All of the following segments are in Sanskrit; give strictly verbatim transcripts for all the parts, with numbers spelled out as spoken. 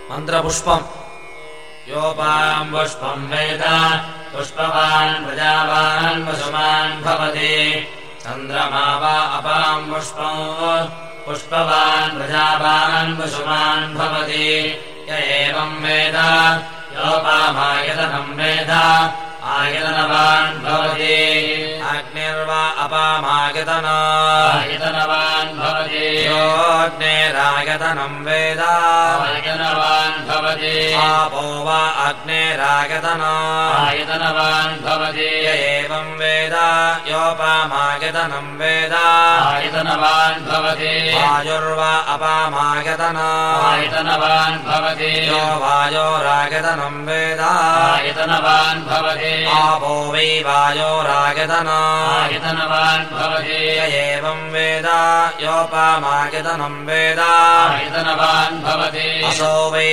मन्त्रपुष्पम् योपाम् पुष्पम् वेद पुष्पवान् प्रजावान् वसुमान् भवति चन्द्रमा वा अपाम् पुष्पम् पुष्पवान् प्रजावान् वसुमान् भवति य एवम् वेद योपामायतनम् वेद आयतनवान् भवति अग्निर्वा अपामायतनायतनवान् भवति योऽग्नेरायतनम् वेद आयतनवान् भवति आपो वा अग्नेरायतनायतनवान् भवति य एवम् वेद योपामायतनम् वेद आयतनवान् भवति वायुर्वा अपामायतनायतनवान् भवति यो वायोरायतनम् वेद आयतनवान् भवति आपो वै वायोरायतनायतनवान् भवति य एवम् वेद योपामायतनम् वेद आयतनवान् भवति असो वै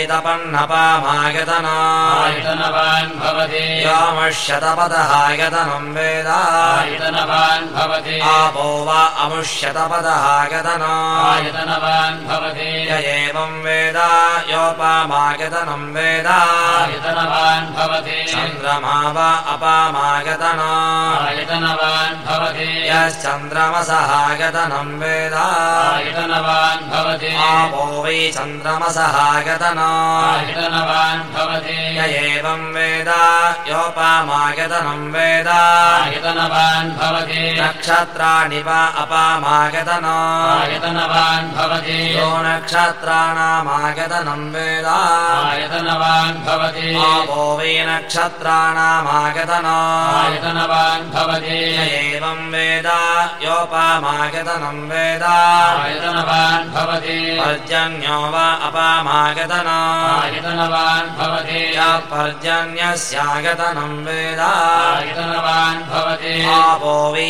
तपन्नपामायतनायतनवान् भवति योमश्यतपदहायतनम् वेद आयतनवान् भवति आपो वा अमुष्यतपदहायतनायतनवान् भवति य एवम् वेद योपामायतनम् वेद आयतनवान् भवति चन्द्रमा वा अपामायतनायतनवान् भवति यश्चन्द्रमसहायतनम् वेद आयतनवान् भवति आपो वै चन्द्रमसहायतनायतनवान् भवति य एवम् वेद योपामायतनम् वेद आयतनवान् भवति नक्षत्राणि वा अपामायतनायतनवान् भवति यो नक्षत्राणामायतनम् वेद आयतनवान् भवति आपो वै नक्षत्राणामायतनायतनवान् भवति य एवम् वेद योपामायतनम् वेद आयतनवान् भवति पर्जन्यो वा अपामायतनायतनवान् भवति यः पर्जन्यस्यायतनम् वेद आयतनवान् भवति आपो वै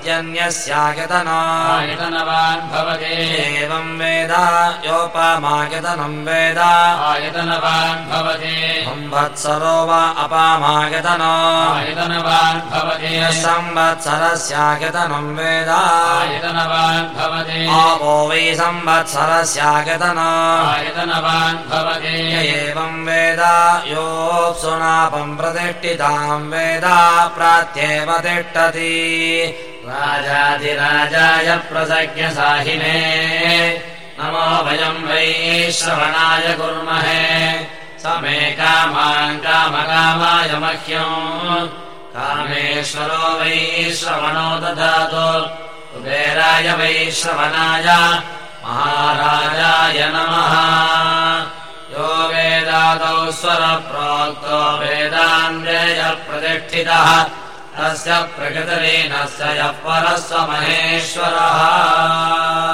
पर्जन्यस्यायतनायतनवान् भवति एवम् वेद योपामायतनम् वेद आयतनवान् भवति संवत्सरो वा अपामायतनायतनवान् भवति संवत्सरस्यायतनम् वेद आयतनवान् भवति आपो वै संवत्सरस्यायतनायतनवान् भवति य एवम् वेद योऽप्सुनापम् प्रतिष्ठिताम् वेद प्रात्येव तिष्ठति राजाधिराजाय प्रसज्ञसाहिने नमो वयम् वै श्रवणाय कुर्महे समे कामान् कामकामाय मह्यम् कामेश्वरो वै श्रवणो ददातु कुबेराय वै श्रवणाय महाराजाय नमः यो वेदादौ स्वरप्रोक्तो वेदान्तेयः प्रतिष्ठितः तस्य प्रकृतिलीनस्य यः परः स महेश्वरः।